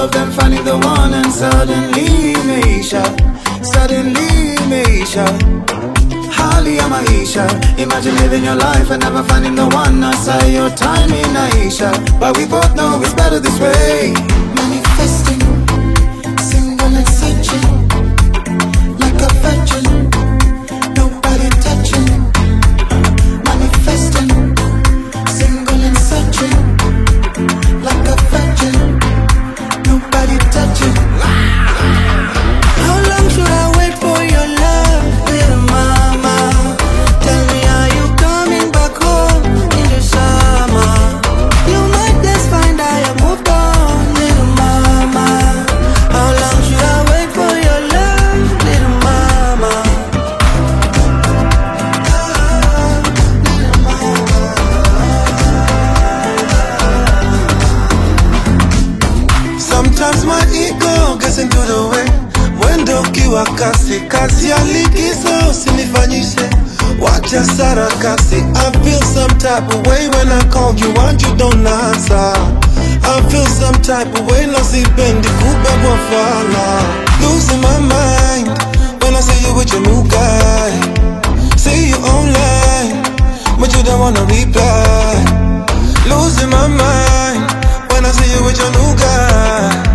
of them finding the one, and suddenly Maisha, hali ya maisha. Imagine living your life and never finding the one. I say your time in Aisha, but we both know it's better this way. Manifesting, single and searching, like a virgin, nobody touching. Manifesting, single and searching, like a virgin, nobody touching. How long should I wait for your love, little mama? Tell me, are you coming back home in the summer? You might just find I have moved on, little mama. How long should I wait for your love, little mama? Sometimes my ego gets into the way. Mwendo kiwa kasi, kazi ya likizo usinifanyishe. Wacha sarakasi. I feel some type of way when I call you and you don't answer. I feel some type of way nasipendi kubebwa fala. Losing my mind when I see you with your new guy. See you online, but you don't wanna reply. Losing my mind when I see you with your new guy.